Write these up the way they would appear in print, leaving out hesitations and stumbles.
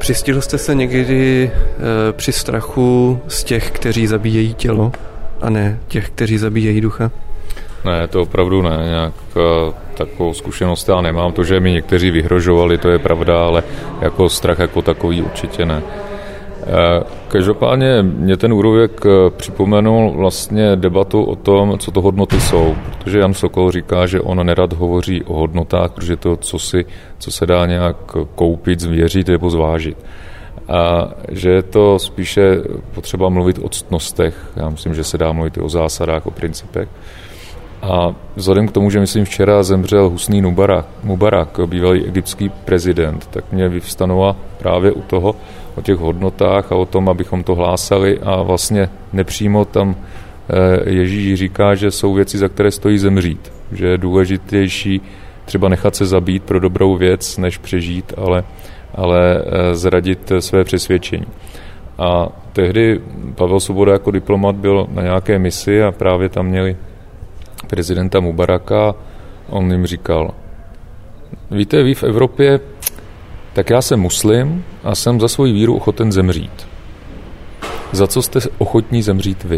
Přistihl jste se někdy při strachu z těch, kteří zabíjejí tělo, a ne těch, kteří zabíjejí ducha? Ne, to opravdu ne. Nějak takovou zkušenost já nemám. To, že mi někteří vyhrožovali, to je pravda, ale jako strach jako takový určitě ne. Každopádně mě ten úryvek připomenul vlastně debatu o tom, co to hodnoty jsou, protože Jan Sokol říká, že on nerad hovoří o hodnotách, protože to co se dá nějak koupit, zvěřit nebo zvážit. A že je to spíše potřeba mluvit o ctnostech. Já myslím, že se dá mluvit i o zásadách, o principech. A vzhledem k tomu, že myslím včera zemřel Husný Mubarak, bývalý egyptský prezident, tak mě vyvstanovala právě o těch hodnotách a o tom, abychom to hlásali a vlastně nepřímo tam Ježíš říká, že jsou věci, za které stojí zemřít. Že je důležitější třeba nechat se zabít pro dobrou věc, než přežít, ale zradit své přesvědčení. A tehdy Pavel Svoboda jako diplomat byl na nějaké misi a právě tam měli prezidenta Mubaraka. On jim říkal, víte, vy v Evropě, tak já jsem muslim a jsem za svoji víru ochoten zemřít. Za co jste ochotní zemřít vy?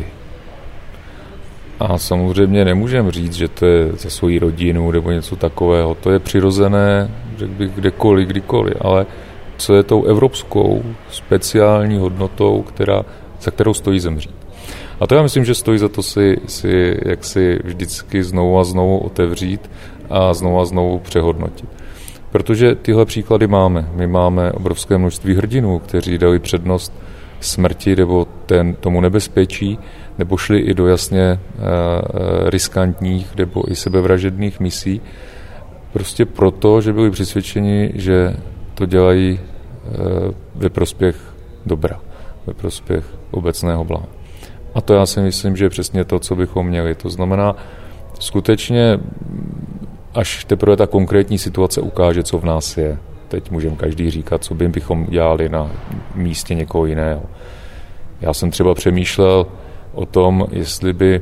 A samozřejmě nemůžeme říct, že to je za svoji rodinu nebo něco takového. To je přirozené, řekl bych, kdekoliv, kdykoliv, ale co je tou evropskou speciální hodnotou, za kterou stojí zemřít. A to já myslím, že stojí za to si jaksi vždycky znovu a znovu otevřít a znovu přehodnotit. Protože tyhle příklady máme. My máme obrovské množství hrdinů, kteří dali přednost smrti nebo tomu nebezpečí, nebo šli i do jasně riskantních nebo i sebevražedných misí. Prostě proto, že byli přesvědčeni, že to dělají ve prospěch dobra, ve prospěch obecného blaha. A to já si myslím, že je přesně to, co bychom měli. To znamená, skutečně, až teprve ta konkrétní situace ukáže, co v nás je. Teď můžeme každý říkat, co bychom dělali na místě někoho jiného. Já jsem třeba přemýšlel o tom, jestli by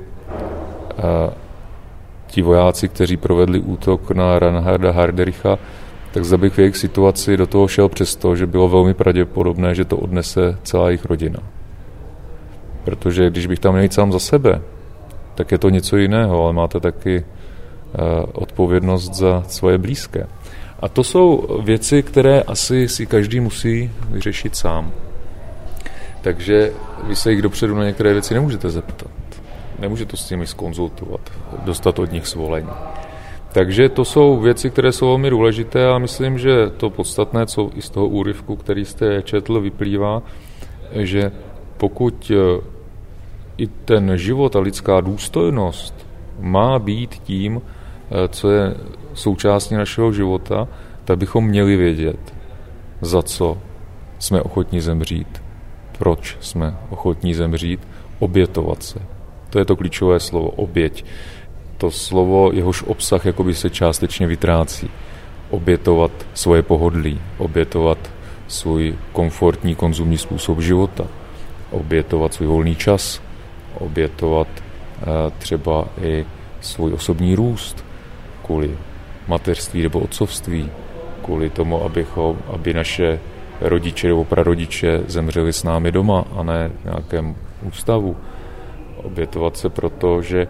ti vojáci, kteří provedli útok na Reinharda Hardericha, tak zda bych v jejich situaci do toho šel přesto, že bylo velmi pravděpodobné, že to odnese celá jejich rodina. Protože když bych tam měl jít sám za sebe, tak je to něco jiného, ale máte taky odpovědnost za svoje blízké. A to jsou věci, které asi si každý musí vyřešit sám. Takže vy se jich dopředu na některé věci nemůžete zeptat. Nemůžete s nimi zkonzultovat, dostat od nich svolení. Takže to jsou věci, které jsou velmi důležité a myslím, že to podstatné, co i z toho úryvku, který jste četl, vyplývá, že pokud i ten život a lidská důstojnost má být tím, co je součástí našeho života, tak bychom měli vědět, za co jsme ochotní zemřít, proč jsme ochotní zemřít, obětovat se. To je to klíčové slovo, oběť. To slovo, jehož obsah jakoby se částečně vytrácí. Obětovat svoje pohodlí, obětovat svůj komfortní konzumní způsob života, obětovat svůj volný čas, obětovat třeba i svůj osobní růst kvůli mateřství nebo otcovství, kvůli tomu, aby naše rodiče nebo prarodiče zemřeli s námi doma a ne v nějakém ústavu. Obětovat se proto, že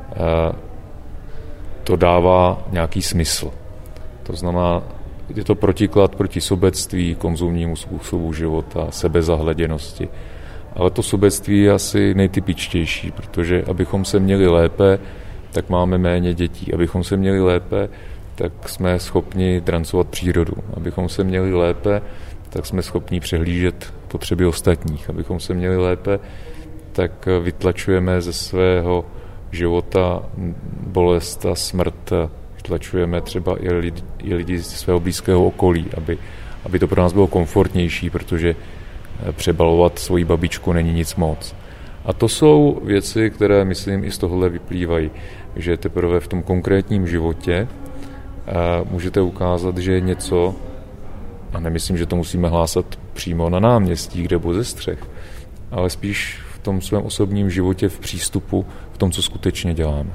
to dává nějaký smysl. To znamená, je to protiklad proti sobectví, konzumnímu způsobu života, sebezahleděnosti. Ale to sobectví je asi nejtypičtější, protože abychom se měli lépe, tak máme méně dětí. Abychom se měli lépe, tak jsme schopni drancovat přírodu. Abychom se měli lépe, tak jsme schopni přehlížet potřeby ostatních. Abychom se měli lépe, tak vytlačujeme ze svého života bolest a smrt. Vytlačujeme třeba i lidi ze svého blízkého okolí, aby to pro nás bylo komfortnější, protože přebalovat svoji babičku není nic moc. A to jsou věci, které, myslím, i z tohohle vyplývají, že teprve v tom konkrétním životě můžete ukázat, že je něco, a nemyslím, že to musíme hlásat přímo na náměstí, nebo ze střech, ale spíš v tom svém osobním životě, v přístupu, v tom, co skutečně děláme.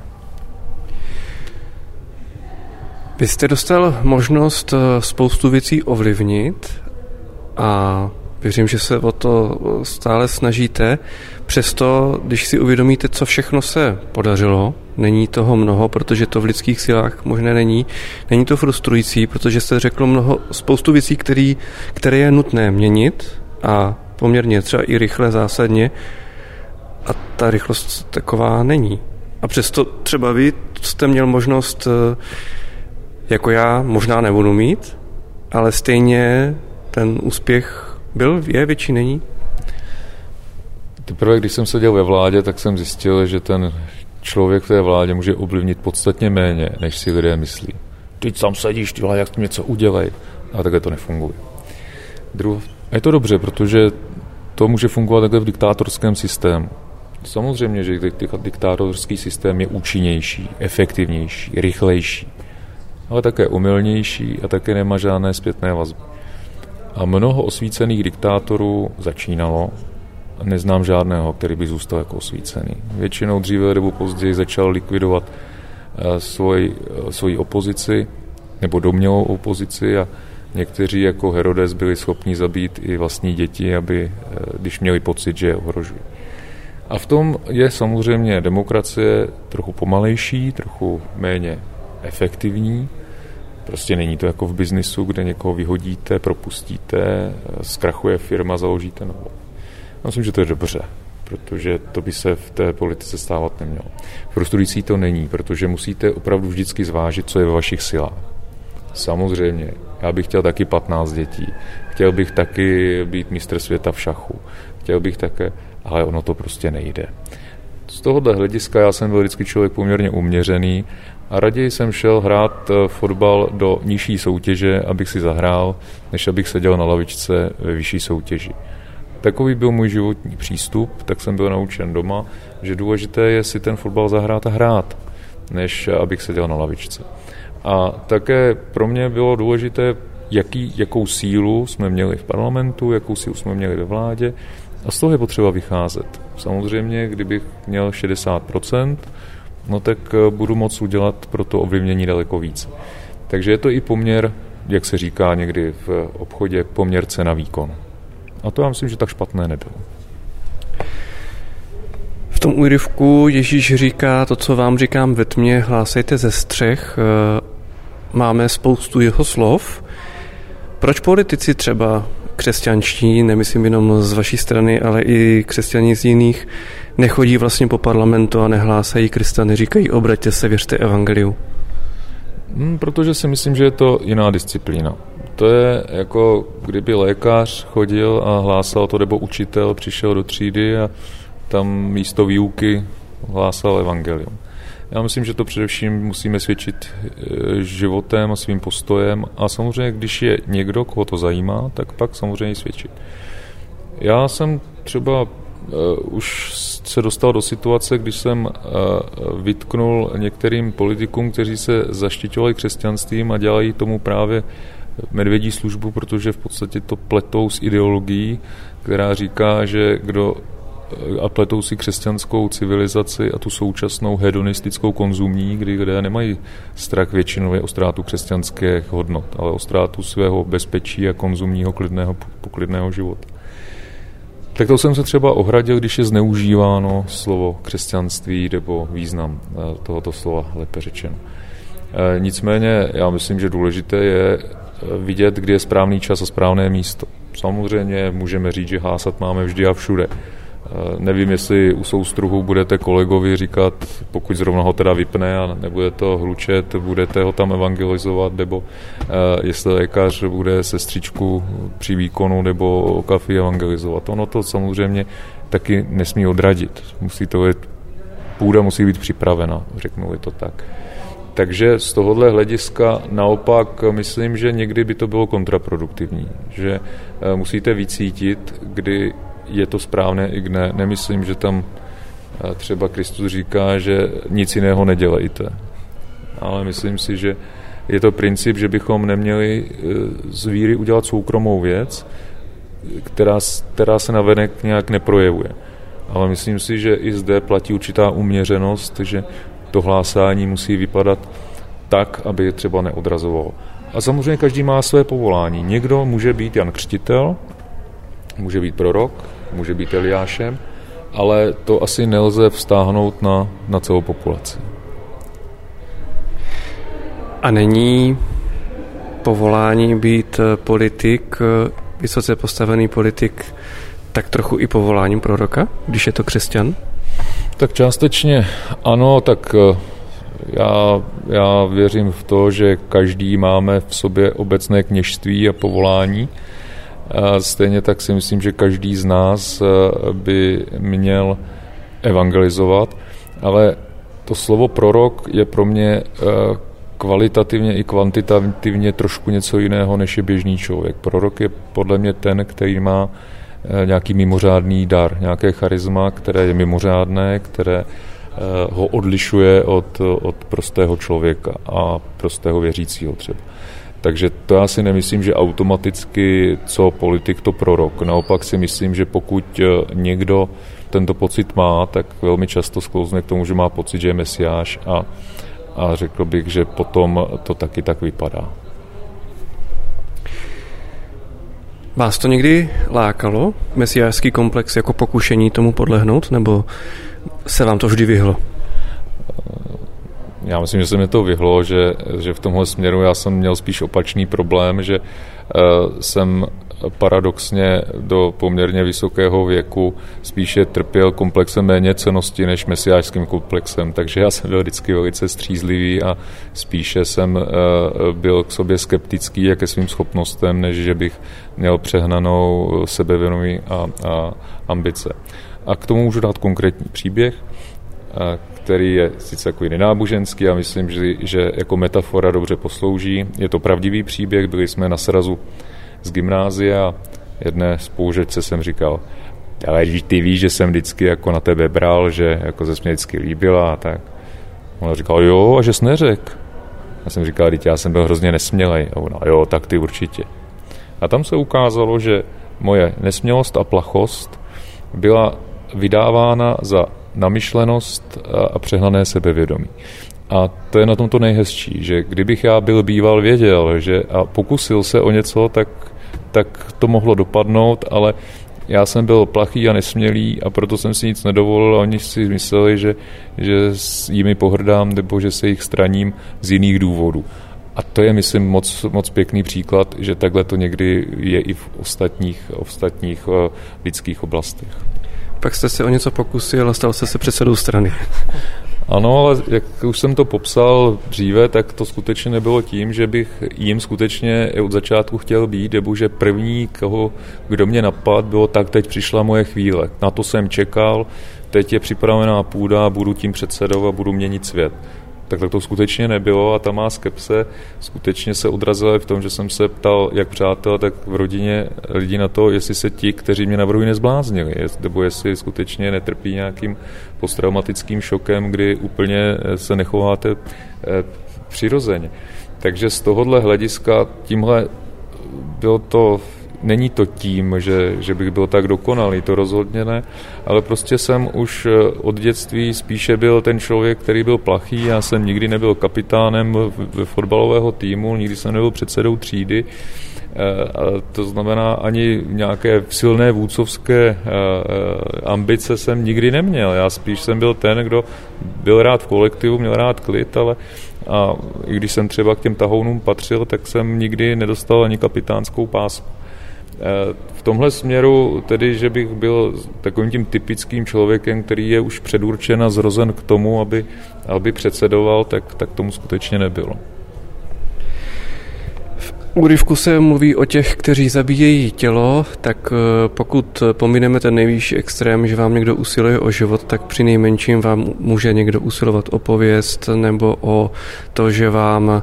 Vy jste dostal možnost spoustu věcí ovlivnit a věřím, že se o to stále snažíte. Přesto, když si uvědomíte, co všechno se podařilo, není toho mnoho, protože to v lidských silách možné není. Není to frustrující, protože jste řekl spoustu věcí, které je nutné měnit a poměrně třeba i rychle, zásadně. A ta rychlost taková není. A přesto třeba vy jste měl možnost, jako já, možná nebudu mít, ale stejně ten úspěch je větší, není? Teprve, když jsem seděl ve vládě, tak jsem zjistil, že ten člověk v té vládě může ovlivnit podstatně méně, než si lidé myslí. Teď tam sedíš, ty jak něco udělej. A takhle to nefunguje. A je to dobře, protože to může fungovat takhle v diktátorském systému. Samozřejmě, že diktátorský systém je účinnější, efektivnější, rychlejší, ale také omylnější a také nemá žádné zpětné vazby. A mnoho osvícených diktátorů začínalo, neznám žádného, který by zůstal jako osvícený. Většinou dříve nebo později začal likvidovat svoji opozici nebo domnělou opozici a někteří jako Herodes byli schopni zabít i vlastní děti, když měli pocit, že je ohrožují. A v tom je samozřejmě demokracie trochu pomalejší, trochu méně efektivní. Prostě není to jako v biznisu, kde někoho vyhodíte, propustíte, zkrachuje firma, založíte novou. Myslím, že to je dobře, protože to by se v té politice stávat nemělo. Frustrující to není, protože musíte opravdu vždycky zvážit, co je ve vašich silách. Samozřejmě, já bych chtěl taky 15 dětí, chtěl bych taky být mistr světa v šachu, chtěl bych také, ale ono to prostě nejde. Z tohohle hlediska já jsem byl vždycky člověk poměrně uměřený a raději jsem šel hrát fotbal do nižší soutěže, abych si zahrál, než abych seděl na lavičce ve vyšší soutěži. Takový byl můj životní přístup, tak jsem byl naučen doma, že důležité je si ten fotbal zahrát a hrát, než abych seděl na lavičce. A také pro mě bylo důležité, jakou sílu jsme měli v parlamentu, jakou sílu jsme měli ve vládě a z toho je potřeba vycházet. Samozřejmě, kdybych měl 60%, no tak budu moct udělat pro to ovlivnění daleko víc. Takže je to i poměr, jak se říká někdy v obchodě, poměr cena výkon. A to já myslím, že tak špatné nebylo. V tom úryvku Ježíš říká to, co vám říkám ve tmě, hlásejte ze střech. Máme spoustu jeho slov. Proč politici třeba křesťanští, nemyslím jenom z vaší strany, ale i křesťaní z jiných, nechodí vlastně po parlamentu a nehlásají Krista, neříkají obraťte se, věřte evangeliu? Protože si myslím, že je to jiná disciplína. To je jako kdyby lékař chodil a hlásal to, nebo učitel přišel do třídy a tam místo výuky hlásal evangelium. Já myslím, že to především musíme svědčit životem a svým postojem a samozřejmě, když je někdo, koho to zajímá, tak pak samozřejmě svědčit. Já jsem třeba už se dostal do situace, když jsem vytknul některým politikům, kteří se zaštiťovali křesťanstvím a dělají tomu právě medvědí službu, protože v podstatě to pletou s ideologií, která říká, že a pletou si křesťanskou civilizaci a tu současnou hedonistickou konzumní, kdy lidé nemají strach většinově o ztrátu křesťanských hodnot, ale o ztrátu svého bezpečí a konzumního poklidného života. Tak to jsem se třeba ohradil, když je zneužíváno slovo křesťanství nebo význam tohoto slova, lépe řečeno. Nicméně já myslím, že důležité je vidět, kdy je správný čas a správné místo. Samozřejmě můžeme říct, že hlásat máme vždy a všude. Nevím, jestli u soustruhu budete kolegovi říkat, pokud zrovna ho teda vypne a nebude to hlučet, budete ho tam evangelizovat, nebo jestli lékař bude sestřičku při výkonu nebo o kafi evangelizovat. Ono to samozřejmě taky nesmí odradit. Půda musí být připravena, řeknu to tak. Takže z tohohle hlediska naopak myslím, že někdy by to bylo kontraproduktivní, že musíte vycítit, kdy je to správné i ne. Nemyslím, že tam třeba Kristus říká, že nic jiného nedělejte. Ale myslím si, že je to princip, že bychom neměli z víry udělat soukromou věc, která se navenek nějak neprojevuje. Ale myslím si, že i zde platí určitá uměřenost, že to hlásání musí vypadat tak, aby je třeba neodrazovalo. A samozřejmě každý má své povolání. Někdo může být Jan Křtitel může být prorok, může být Eliášem, ale to asi nelze vztáhnout na celou populaci. A není povolání být politik, vysoce postavený politik, tak trochu i povoláním proroka, když je to křesťan? Tak částečně ano, tak já věřím v to, že každý máme v sobě obecné kněžství a povolání. A stejně tak si myslím, že každý z nás by měl evangelizovat, ale to slovo prorok je pro mě kvalitativně i kvantitativně trošku něco jiného, než je běžný člověk. Prorok je podle mě ten, který má nějaký mimořádný dar, nějaké charisma, které je mimořádné, které ho odlišuje od prostého člověka a prostého věřícího třeba. Takže to já si nemyslím, že automaticky co politik, to prorok. Naopak si myslím, že pokud někdo tento pocit má, tak velmi často sklouzne k tomu, že má pocit, že je mesiáš a řekl bych, že potom to taky tak vypadá. Vás to někdy lákalo, mesiášský komplex, jako pokušení tomu podlehnout, nebo se vám to vždy vyhlo? Já myslím, že se mi to vyhlo, že v tomhle směru já jsem měl spíš opačný problém, že jsem paradoxně do poměrně vysokého věku spíše trpěl komplexem méněcennosti než mesiášským komplexem, takže já jsem byl vždycky velice střízlivý a spíše jsem byl k sobě skeptický a ke svým schopnostem, než že bych měl přehnanou sebevědomí a ambice. A k tomu můžu dát konkrétní příběh, který je sice jako nenáboženský a myslím, že jako metafora dobře poslouží. Je to pravdivý příběh, byli jsme na srazu z gymnázia a jedné spolužečce jsem říkal, ale ty víš, že jsem vždycky jako na tebe bral, že jako se mě vždycky líbila a tak. Ona říkala, jo, a že jsi neřekl. Já jsem říkal, já jsem byl hrozně nesmělej. A ona, jo, tak ty určitě. A tam se ukázalo, že moje nesmělost a plachost byla vydávána za namyšlenost a přehnané sebevědomí. A to je na tom to nejhezčí, že kdybych já byl býval věděl, že a pokusil se o něco, tak to mohlo dopadnout, ale já jsem byl plachý a nesmělý a proto jsem si nic nedovolil a oni si mysleli, že jimi pohrdám nebo že se jich straním z jiných důvodů. A to je, myslím, moc pěkný příklad, že takhle to někdy je i v ostatních lidských oblastech. Pak jste se o něco pokusil a stal jste se předsedou strany. Ano, ale jak už jsem to popsal dříve, tak to skutečně nebylo tím, že bych jim skutečně od začátku chtěl být, nebo že první, kdo mě napadl, bylo tak, teď přišla moje chvíle. Na to jsem čekal, teď je připravená půda, budu tím předsedou a budu měnit svět. Tak to skutečně nebylo a ta má skepse skutečně se odrazila v tom, že jsem se ptal jak přátel, tak v rodině lidí na to, jestli se ti, kteří mě navrhují, nezbláznili, nebo jestli skutečně netrpí nějakým posttraumatickým šokem, kdy úplně se nechováte přirozeně. Takže z tohohle hlediska tímhle bylo to. Není to tím, že bych byl tak dokonalý, to rozhodně ne, ale prostě jsem už od dětství spíše byl ten člověk, který byl plachý, já jsem nikdy nebyl kapitánem fotbalového týmu, nikdy jsem nebyl předsedou třídy, to znamená ani nějaké silné vůdcovské ambice jsem nikdy neměl, já spíš jsem byl ten, kdo byl rád v kolektivu, měl rád klid, ale a i když jsem třeba k těm tahounům patřil, tak jsem nikdy nedostal ani kapitánskou pásku. V tomhle směru tedy, že bych byl takovým tím typickým člověkem, který je už předurčen a zrozen k tomu, aby předsedoval, tak tomu skutečně nebylo. V úryvku se mluví o těch, kteří zabíjejí tělo, tak pokud pomineme ten nejvyšší extrém, že vám někdo usiluje o život, tak při nejmenším vám může někdo usilovat o pověst nebo o to, že vám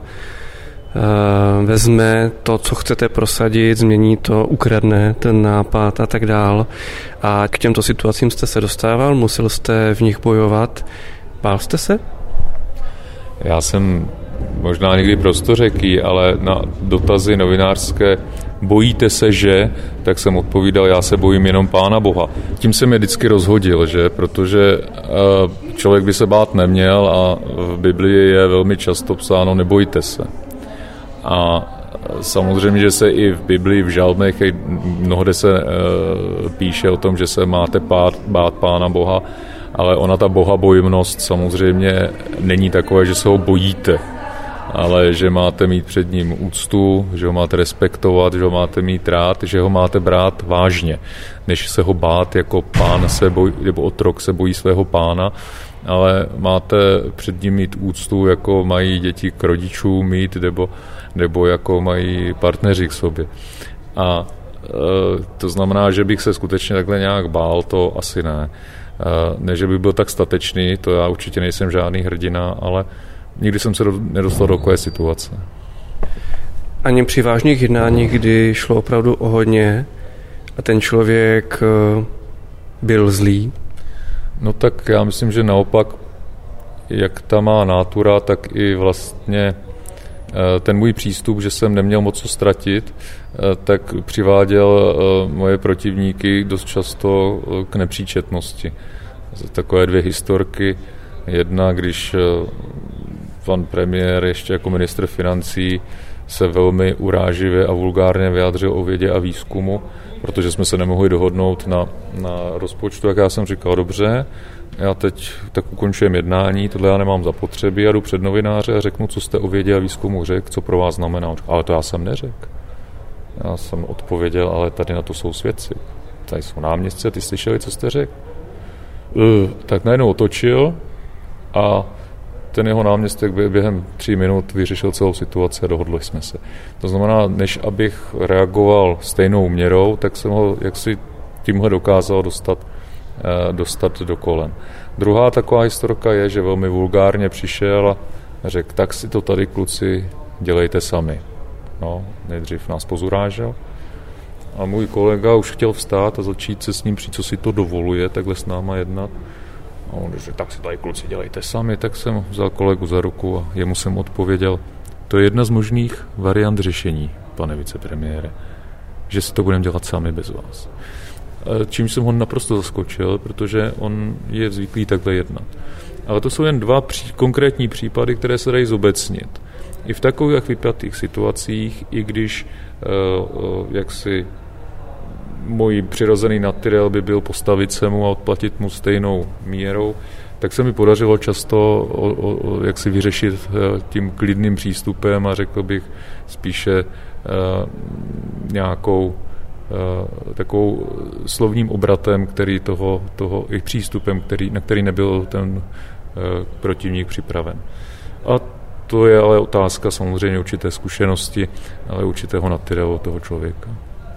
vezme to, co chcete prosadit, změní to, ukradne ten nápad a tak dál. A k těmto situacím jste se dostával, musel jste v nich bojovat. Bál jste se? Já jsem možná někdy prostořeký, ale na dotazy novinářské bojíte se, že, tak jsem odpovídal, já se bojím jenom Pána Boha. Tím se mě vždycky rozhodil, že, protože člověk by se bát neměl a v Biblii je velmi často psáno nebojte se. A Samozřejmě, že se i v Biblii, v žalmech mnohde se píše o tom, že se máte bát Pána Boha, ale ona ta bohabojnost samozřejmě není takové, že se ho bojíte, ale že máte mít před ním úctu, že ho máte respektovat, že ho máte mít rád, že ho máte brát vážně, než se ho bát jako pán se bojí, nebo otrok se bojí svého pána, ale máte před ním mít úctu, jako mají děti k rodičům mít, nebo jako mají partneři k sobě. A to znamená, že bych se skutečně takhle nějak bál, to asi ne. Ne, že bych byl tak statečný, to já určitě nejsem žádný hrdina, ale nikdy jsem se nedostal do takové situace. Ani při vážných jednáních, kdy šlo opravdu o hodně a ten člověk byl zlý? No tak já myslím, že naopak, jak ta má nátura, tak i vlastně ten můj přístup, že jsem neměl moc co ztratit, tak přiváděl moje protivníky dost často k nepříčetnosti. Takové dvě historky. Jedna, když pan premiér ještě jako ministr financí se velmi uráživě a vulgárně vyjádřil o vědě a výzkumu, protože jsme se nemohli dohodnout na rozpočtu, jak já jsem říkal, dobře, já teď tak ukončujem jednání, tohle já nemám zapotřebí, a jdu před novináře a řeknu, co jste o vědě a výzkumu řekl, co pro vás znamená. Ale to já jsem neřekl. Já jsem odpověděl, ale tady na to jsou svědci. Tady jsou náměstci, ty slyšeli, co jste řekl? Tak najednou otočil a ten jeho náměstek během 3 minut vyřešil celou situaci a dohodli jsme se. To znamená, než abych reagoval stejnou měrou, tak jsem ho jaksi tímhle dokázal dostat do kolen. Druhá taková historka je, že velmi vulgárně přišel a řekl, tak si to tady, kluci, dělejte sami. No, nejdřív nás pozurážel a můj kolega už chtěl vstát a začít se s ním přijít, co si to dovoluje, takhle s náma jednat. A on řekl, tak si tady, kluci, dělejte sami, tak jsem vzal kolegu za ruku a jemu jsem odpověděl, to je jedna z možných variant řešení, pane vicepremiére, že si to budeme dělat sami bez vás. Čím jsem ho naprosto zaskočil, protože on je zvyklý takhle jednat. Ale to jsou jen 2 konkrétní případy, které se dají zobecnit. I v takových vypjatých situacích, i když jaksi můj přirozený natyrel by byl postavit se mu a odplatit mu stejnou mírou, tak se mi podařilo často jak si vyřešit tím klidným přístupem a řekl bych spíše nějakou takovou slovním obratem, který toho i přístupem, na který nebyl ten protivník připraven. A to je ale otázka samozřejmě určité zkušenosti, ale určitého natyrelu toho člověka.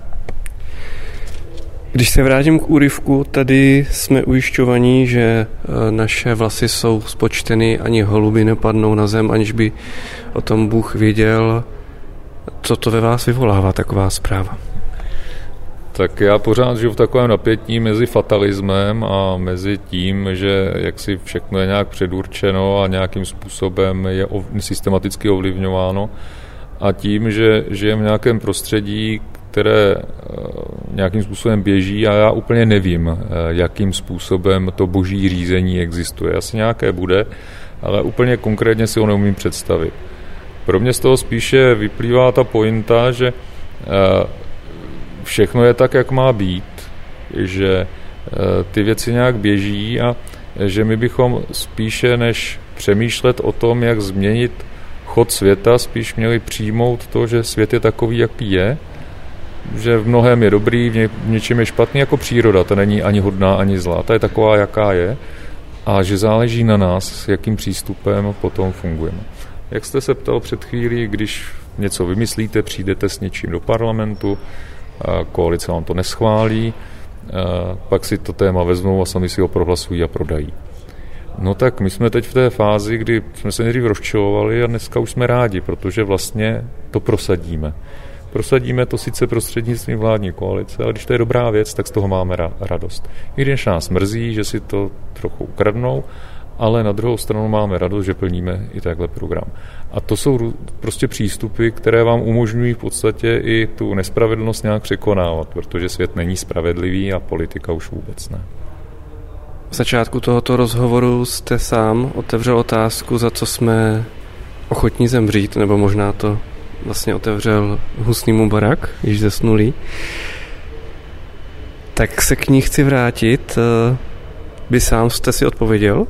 Když se vrátím k úryvku, tady jsme ujišťovaní, že naše vlasy jsou spočteny, ani holuby nepadnou na zem, aniž by o tom Bůh věděl. Co to ve vás vyvolává, taková zpráva? Tak já pořád žiju v takovém napětí mezi fatalismem a mezi tím, že jaksi všechno je nějak předurčeno a nějakým způsobem je systematicky ovlivňováno, a tím, že žijeme v nějakém prostředí, které nějakým způsobem běží a já úplně nevím, jakým způsobem to boží řízení existuje. Asi nějaké bude, ale úplně konkrétně si ho neumím představit. Pro mě z toho spíše vyplývá ta pointa, že všechno je tak, jak má být, že ty věci nějak běží a že my bychom spíše než přemýšlet o tom, jak změnit chod světa, spíš měli přijmout to, že svět je takový, jaký je, že v mnohém je dobrý, v něčem je špatný, jako příroda, ta není ani hodná, ani zlá, ta je taková, jaká je, a že záleží na nás, s jakým přístupem potom fungujeme. Jak jste se ptal před chvílí, když něco vymyslíte, přijdete s něčím do parlamentu, koalice vám to neschválí, pak si to téma vezmou a sami si ho prohlasují a prodají. No tak my jsme teď v té fázi, kdy jsme se nejdřív rozčilovali a dneska už jsme rádi, protože vlastně to prosadíme. Prosadíme to sice prostřednictvím vládní koalice, ale když to je dobrá věc, tak z toho máme radost. I když nás mrzí, že si to trochu ukradnou, ale na druhou stranu máme radost, že plníme i takhle program. A to jsou prostě přístupy, které vám umožňují v podstatě i tu nespravedlnost nějak překonávat, protože svět není spravedlivý a politika už vůbec ne. V začátku tohoto rozhovoru jste sám otevřel otázku, za co jsme ochotní zemřít, nebo možná to vlastně otevřel husnému barak, již zesnulý. Tak se k ní chci vrátit. Vy sám jste si odpověděl?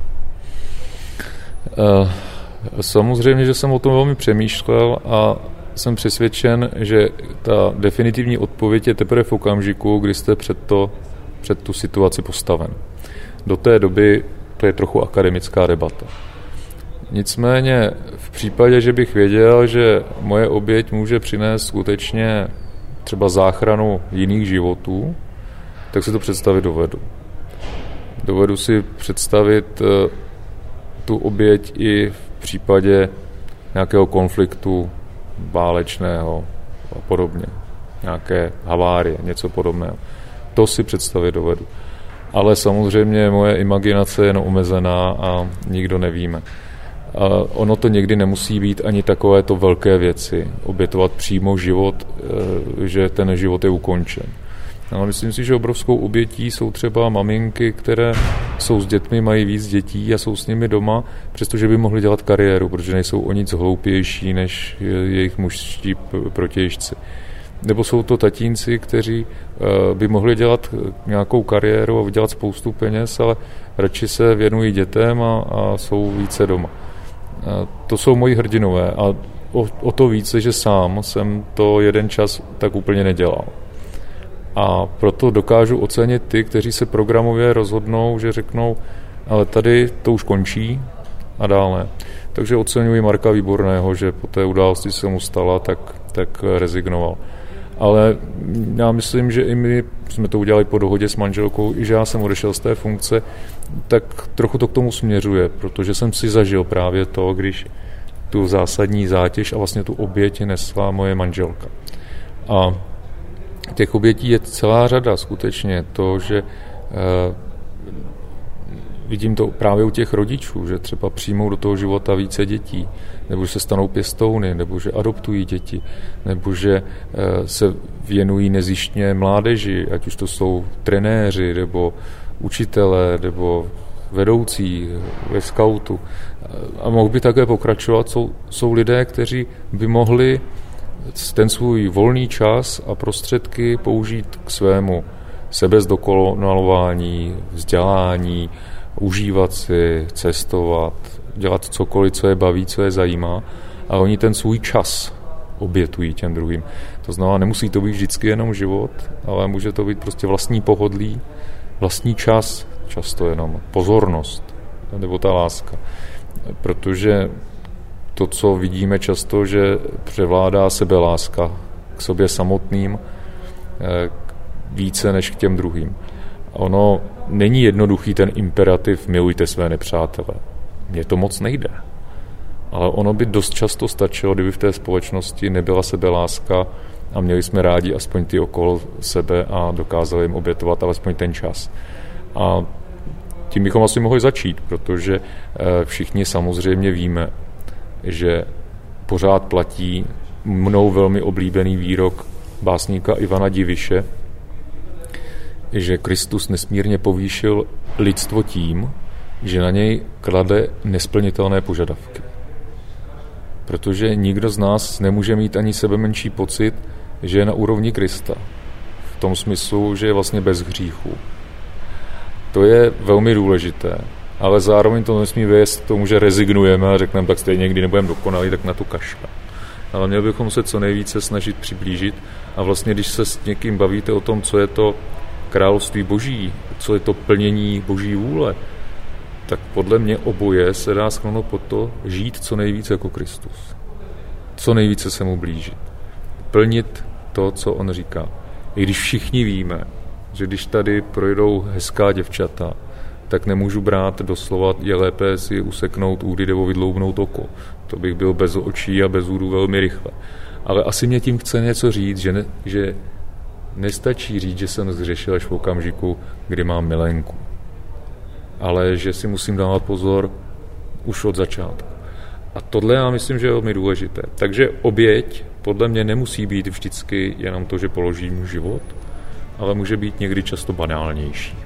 Samozřejmě, že jsem o tom velmi přemýšlel a jsem přesvědčen, že ta definitivní odpověď je teprve v okamžiku, kdy jste před tu situaci postaven. Do té doby to je trochu akademická debata. Nicméně v případě, že bych věděl, že moje oběť může přinést skutečně třeba záchranu jiných životů, tak si to představit dovedu. Dovedu si představit tu oběť i v případě nějakého konfliktu válečného a podobně. Nějaké havárie, něco podobného. To si představit dovedu. Ale samozřejmě moje imaginace je jen omezená a nikdo nevíme. A ono to někdy nemusí být ani takovéto velké věci. Obětovat přímo život, že ten život je ukončen. Ale myslím si, že obrovskou obětí jsou třeba maminky, které jsou s dětmi, mají víc dětí a jsou s nimi doma, přestože by mohli dělat kariéru, protože nejsou o nic hloupější než jejich mužští protějšci. Nebo jsou to tatínci, kteří by mohli dělat nějakou kariéru a vydělat spoustu peněz, ale radši se věnují dětem a jsou více doma. To jsou moji hrdinové a o to více, že sám jsem to jeden čas tak úplně nedělal. A proto dokážu ocenit ty, kteří se programově rozhodnou, že řeknou, ale tady to už končí a dále. Takže oceňuji Marka Výborného, že po té události se mu stala, tak rezignoval. Ale já myslím, že i my jsme to udělali po dohodě s manželkou, i že já jsem odešel z té funkce, tak trochu to k tomu směřuje, protože jsem si zažil právě to, když tu zásadní zátěž a vlastně tu oběť nesla moje manželka. A těch obětí je celá řada skutečně. To, že vidím to právě u těch rodičů, že třeba přijmou do toho života více dětí, nebo že se stanou pěstouny, nebo že adoptují děti, nebo že se věnují nezištně mládeži, ať už to jsou trenéři, nebo učitelé, nebo vedoucí ve skautu. A mohl by také pokračovat. Jsou lidé, kteří by mohli ten svůj volný čas a prostředky použít k svému sebezdokonalování, vzdělání, užívat si, cestovat, dělat cokoliv, co je baví, co je zajímá, a oni ten svůj čas obětují těm druhým. To znamená, nemusí to být vždycky jenom život, ale může to být prostě vlastní pohodlí, vlastní čas, často jenom pozornost, nebo ta láska. Protože to, co vidíme často, že převládá sebeláska k sobě samotným více než k těm druhým. Ono není jednoduchý ten imperativ milujte své nepřátele. Mně to moc nejde. Ale ono by dost často stačilo, kdyby v té společnosti nebyla sebeláska a měli jsme rádi aspoň ty okolo sebe a dokázali jim obětovat alespoň ten čas. A tím bychom asi mohli začít, protože všichni samozřejmě víme, že pořád platí mnou velmi oblíbený výrok básníka Ivana Diviše, že Kristus nesmírně povýšil lidstvo tím, že na něj klade nesplnitelné požadavky. Protože nikdo z nás nemůže mít ani sebemenší pocit, že je na úrovni Krista. V tom smyslu, že je vlastně bez hříchu. To je velmi důležité, ale zároveň to nesmí vést k tomu, že rezignujeme a řekneme, tak stejně nikdy nebudeme dokonalí, tak na to kašle. Ale měli bychom se co nejvíce snažit přiblížit a vlastně, když se s někým bavíte o tom, co je to království boží, co je to plnění boží vůle, tak podle mě oboje se dá sklonit pod to žít co nejvíce jako Kristus. Co nejvíce se mu blížit. Plnit to, co on říká. I když všichni víme, že když tady projdou hezká děvčata, tak nemůžu brát doslova, je lépe si useknout údy nebo vydloubnout oko. To bych byl bez očí a bez údů velmi rychle. Ale asi mě tím chce něco říct, že nestačí říct, že jsem zřešil až v okamžiku, kdy mám milenku. Ale že si musím dávat pozor už od začátku. A tohle já myslím, že je velmi důležité. Takže oběť podle mě nemusí být vždycky jenom to, že položím život, ale může být někdy často banálnější.